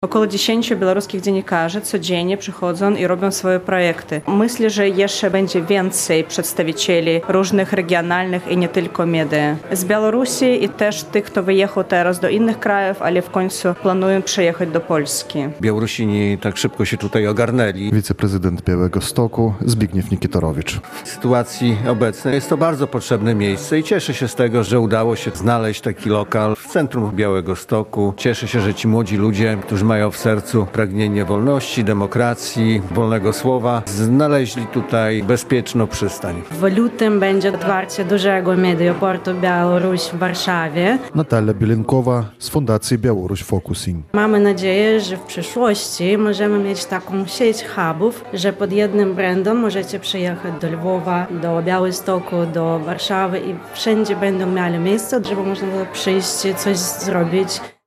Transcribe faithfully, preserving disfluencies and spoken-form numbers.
Około dziesięciu białoruskich dziennikarzy codziennie przychodzą i robią swoje projekty. Myślę, że jeszcze będzie więcej przedstawicieli różnych regionalnych i nie tylko mediów. Z Białorusi i też tych, kto wyjechał teraz do innych krajów, ale w końcu planują przyjechać do Polski. Białorusini tak szybko się tutaj ogarnęli. Wiceprezydent Białegostoku Zbigniew Niekitorowicz. W sytuacji obecnej jest to bardzo potrzebne miejsce i cieszę się z tego, że udało się znaleźć taki lokal w centrum Białegostoku. Cieszę się, że ci młodzi ludzie, którzy mają w sercu pragnienie wolności, demokracji, wolnego słowa, znaleźli tutaj bezpieczną przystań. W lutym będzie otwarcie dużego medioportu Białoruś w Warszawie. Natalia Bielenkowa z Fundacji Białoruś Focusing. Mamy nadzieję, że w przyszłości możemy mieć taką sieć hubów, że pod jednym brandem możecie przyjechać do Lwowa, do Białegostoku, do Warszawy i wszędzie będą mieli miejsce, żeby można było przyjść, coś zrobić.